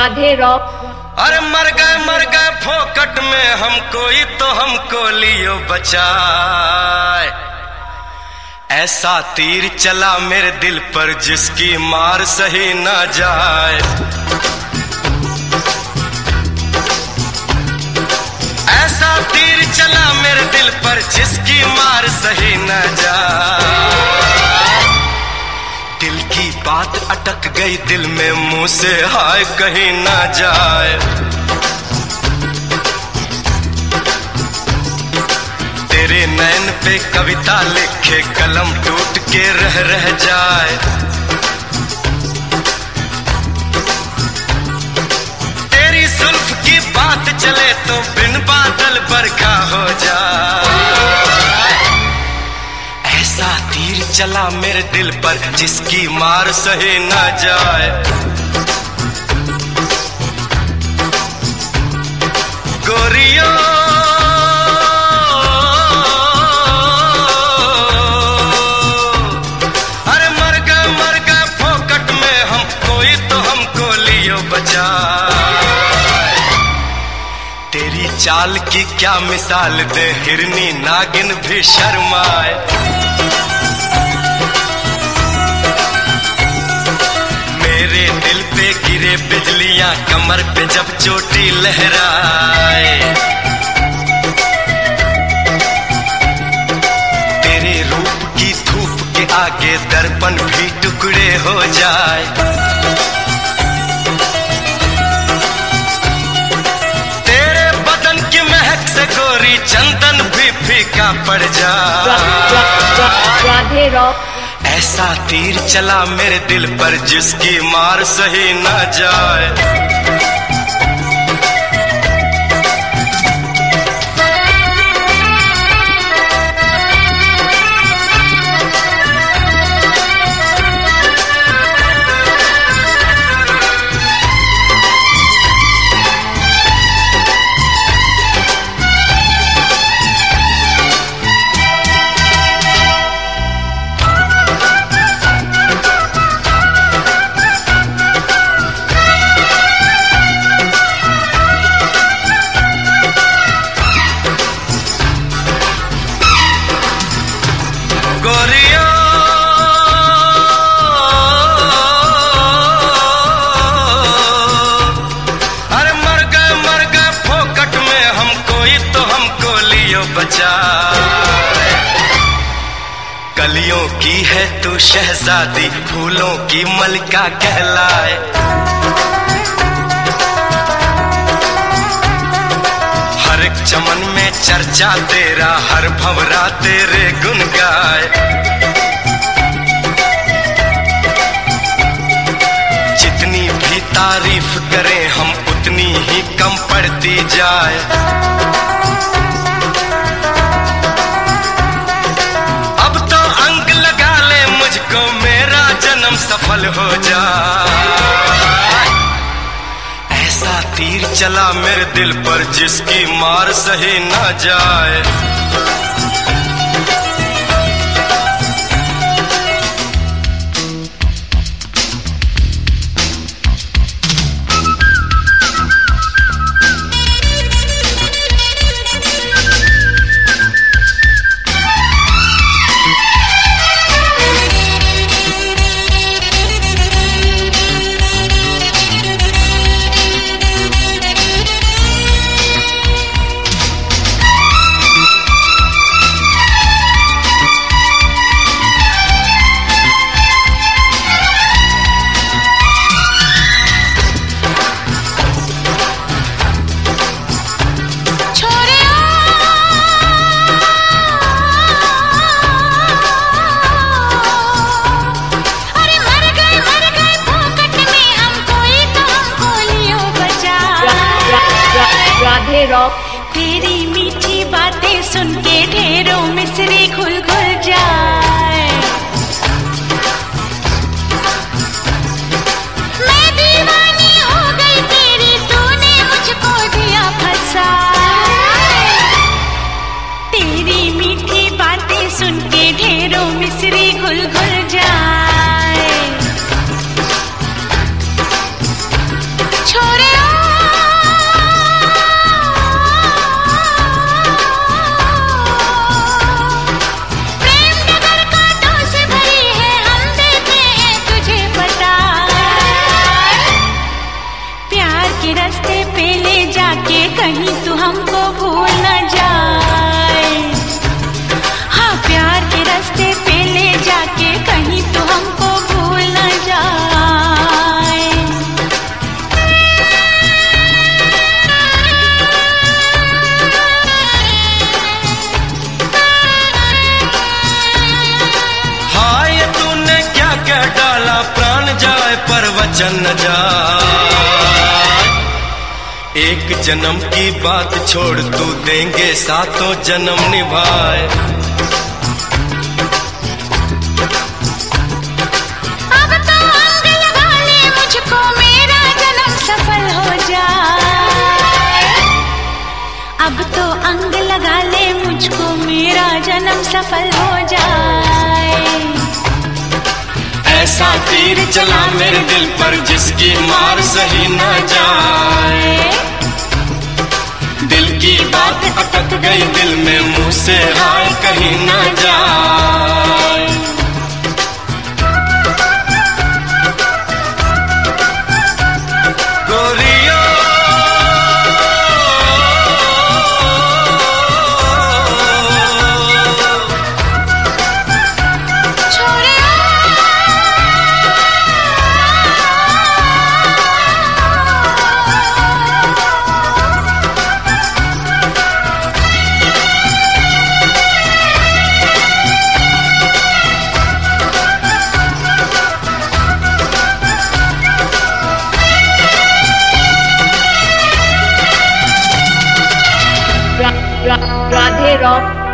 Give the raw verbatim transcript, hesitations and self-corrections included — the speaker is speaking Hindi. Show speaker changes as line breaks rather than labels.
राधे रॉक।
अरे मर गए मर गए फोकट में हम, कोई तो हमको लियो बचाए। ऐसा तीर चला मेरे दिल पर जिसकी मार सही ना जाए। ऐसा तीर चला मेरे दिल पर जिसकी मार सही न जाए। दिल की बात अटक गई दिल में, मुंह से हाय कहीं ना जाए। तेरे नैन पे कविता लिखे कलम टूट के रह रह जाए। तेरी जुल्फ की बात चले तो बिन बादल बरखा हो जाए। ऐसा तीर चला मेरे दिल पर जिसकी मार सही ना जाए। गोरियों अरे मर गए मर गए फोकट में हम, कोई तो हमको लियो बचाए। तेरी चाल की क्या मिसाल दे, हिरनी नागिन भी शर्माए। मेरे दिल पे गिरे बिजलियां, कमर पे जब चोटी लहराए। तेरे रूप की धूप के आगे दर्पण भी टुकड़े हो जाए। तेरे बदन की महक से गोरी चंदन भी फीका पड़ जाए।
राधे रॉक।
ऐसा तीर चला मेरे दिल पर जिसकी मार सही न जाए। कलियों की है तू शहजादी, फूलों की मलिका कहलाए। हर एक चमन में चर्चा तेरा, हर भंवरा तेरे गुन गाए। जितनी भी तारीफ करें हम, उतनी ही कम पड़ती जाए। सफल हो जाए। ऐसा तीर चला मेरे दिल पर जिसकी मार सही ना जाए। बचन न जाए। एक जन्म की बात छोड़ तू देंगे सातों जन्म निभाए।
अब तो अंग लगा ले मुझको मेरा जन्म सफल हो जाए। अब तो अंग लगा ले मुझको मेरा जन्म सफल हो जाए।
ऐसा तीर चला मेरे दिल पर जिसकी मार सही न जाए। दिल की बात अटक गई दिल में मुंह से हाय कहीं न जाए। गोरियो
राधे रॉक।